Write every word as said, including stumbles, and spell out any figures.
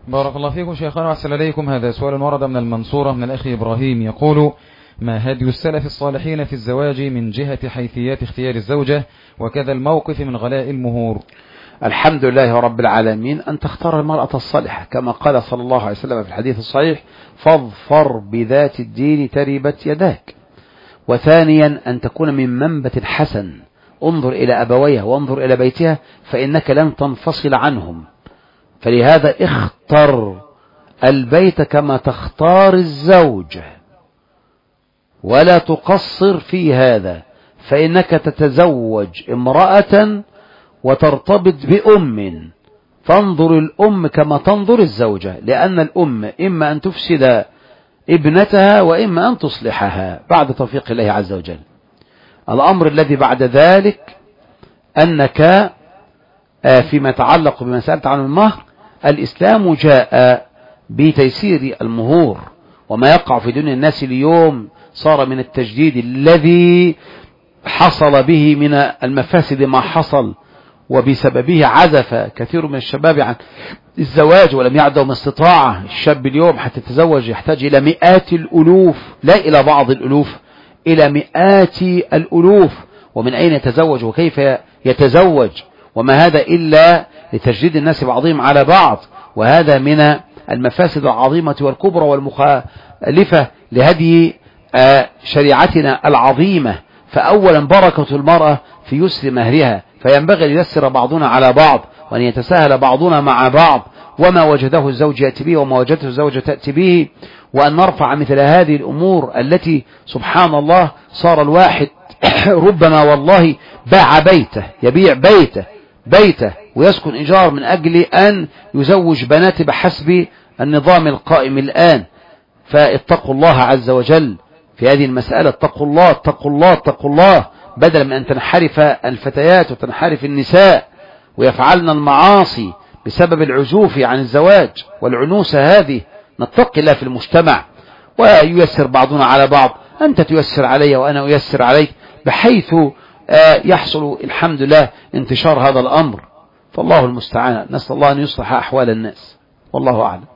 بارك الله فيكم شيخنا وأحسن إليكم. هذا سؤال ورد من المنصورة من الأخ إبراهيم يقول: ما هدي السلف الصالحين في الزواج من جهة حيثيات اختيار الزوجة وكذا الموقف من غلاء المهور؟ الحمد لله رب العالمين أن تختار المرأة الصالحة كما قال صلى الله عليه وسلم في الحديث الصحيح: فاظفر بذات الدين تربت يداك. وثانيا أن تكون من منبت حسن، انظر إلى أبويها وانظر إلى بيتها فإنك لن تنفصل عنهم، فلهذا اختر البيت كما تختار الزوجة ولا تقصر في هذا، فإنك تتزوج امرأة وترتبط بأم، فانظر الأم كما تنظر الزوجة، لأن الأم إما أن تفسد ابنتها وإما أن تصلحها بعد توفيق الله عز وجل. الأمر الذي بعد ذلك أنك فيما يتعلق بمسألة عن المهر، الإسلام جاء بتيسير المهور، وما يقع في دنيا الناس اليوم صار من التجديد الذي حصل به من المفاسد ما حصل، وبسببه عزف كثير من الشباب عن الزواج ولم يعدهم استطاعة. الشاب اليوم حتى يتزوج يحتاج إلى مئات الألوف، لا إلى بعض الألوف، إلى مئات الألوف. ومن أين يتزوج وكيف يتزوج؟ وما هذا إلا لتجديد الناس بعضهم على بعض، وهذا من المفاسد العظيمة والكبرى والمخالفة لهدي شريعتنا العظيمة. فأولا بركة المرأة في يسر مهرها، فينبغي أن ييسر بعضنا على بعض وأن يتساهل بعضنا مع بعض، وما وجده الزوج يأتي به وما وجدته الزوجة تأتي به، وأن نرفع مثل هذه الأمور التي سبحان الله صار الواحد ربما والله باع بيته، يبيع بيته بيته ويسكن إيجار من أجل أن يزوج بناته بحسب النظام القائم الآن. فاتقوا الله عز وجل في هذه المسألة، اتقوا الله اتقوا الله اتقوا الله، بدلا من أن تنحرف الفتيات وتنحرف النساء ويفعلن المعاصي بسبب العزوف عن الزواج والعنوسة هذه. نتقي الله في المجتمع وييسر بعضنا على بعض، أنت تيسر علي وأنا أيسر عليك، بحيث يحصل الحمد لله انتشار هذا الأمر. فالله المستعان، نسأل الله أن يصلح أحوال الناس، والله أعلم.